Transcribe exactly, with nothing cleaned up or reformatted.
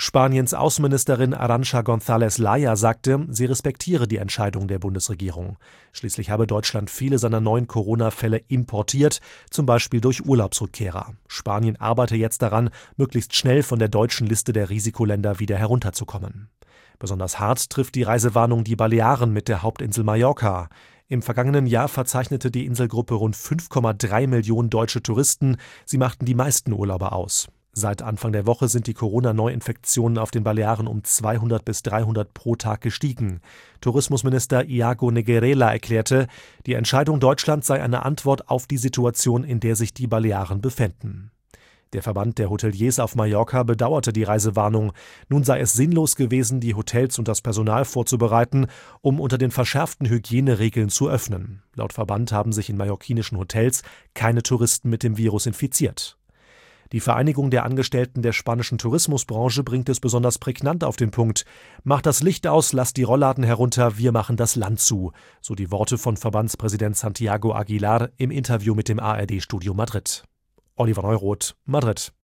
Spaniens Außenministerin Arantxa González Laya sagte, sie respektiere die Entscheidung der Bundesregierung. Schließlich habe Deutschland viele seiner neuen Corona-Fälle importiert, zum Beispiel durch Urlaubsrückkehrer. Spanien arbeite jetzt daran, möglichst schnell von der deutschen Liste der Risikoländer wieder herunterzukommen. Besonders hart trifft die Reisewarnung die Balearen mit der Hauptinsel Mallorca. Im vergangenen Jahr verzeichnete die Inselgruppe rund fünf Komma drei Millionen deutsche Touristen. Sie machten die meisten Urlauber aus. Seit Anfang der Woche sind die Corona-Neuinfektionen auf den Balearen um zweihundert bis dreihundert pro Tag gestiegen. Tourismusminister Iago Neguerela erklärte, die Entscheidung Deutschlands sei eine Antwort auf die Situation, in der sich die Balearen befänden. Der Verband der Hoteliers auf Mallorca bedauerte die Reisewarnung. Nun sei es sinnlos gewesen, die Hotels und das Personal vorzubereiten, um unter den verschärften Hygieneregeln zu öffnen. Laut Verband haben sich in mallorquinischen Hotels keine Touristen mit dem Virus infiziert. Die Vereinigung der Angestellten der spanischen Tourismusbranche bringt es besonders prägnant auf den Punkt. Macht das Licht aus, lasst die Rollladen herunter, wir machen das Land zu. So die Worte von Verbandspräsident Santiago Aguilar im Interview mit dem A R D-Studio Madrid. Oliver Neuroth, Madrid.